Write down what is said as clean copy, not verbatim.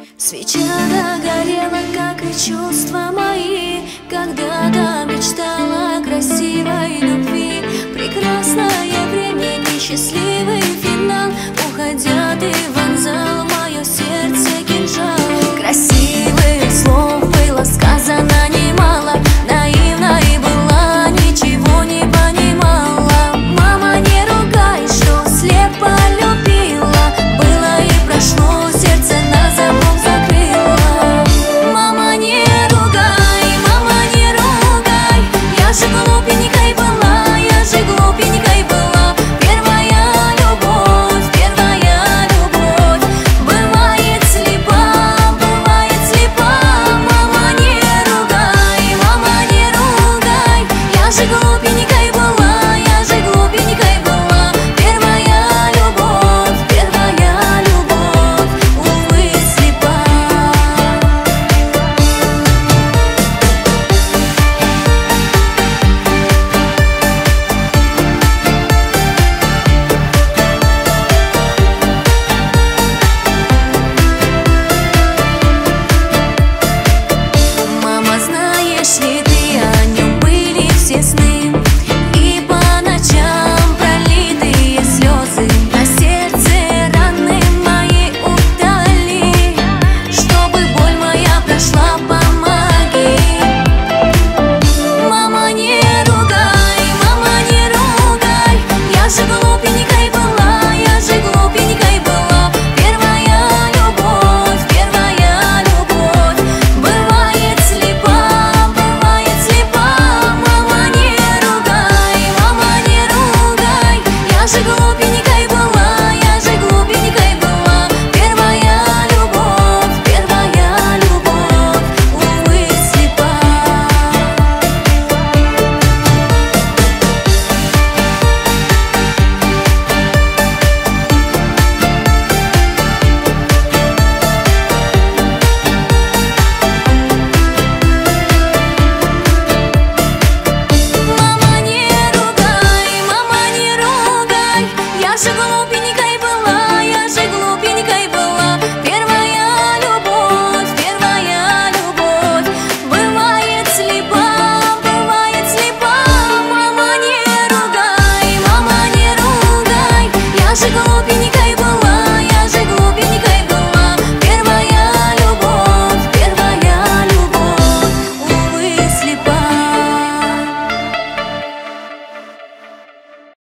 Свеча догорела, как и чувства мои. Когда-то мечтала о красивой любви. Прекрасное время, несчастливый финал. Уходя, ты вонзал в мое сердце кинжал. Красивых слов было сказано немало. Наивна и была, ничего не понимала. Мама, не ругай, что слепо любила. Было и прошло, сердце на замок закрыла. Мама, не ругай, я же глупенькой была, я же глупенькой была. Первая любовь, бывает слепа, Мама, не ругай, я же глупенькой была, я же глупенькой была. Первая любовь, увы, слепа. Мама, знаешь ли ты, о нем были все сны, и по ночам пролитые слезы. На сердце раны мои утоли, чтобы боль моя прошла, помоги. Мама, не ругай, я же глупенькой была, я же глупенькой была. Первая любовь, бывает слепа. Мама, не ругай, я же глупенькой была, я же глупенькой была. Первая любовь, увы, слепа. Мама, не ругай, я же глупенькой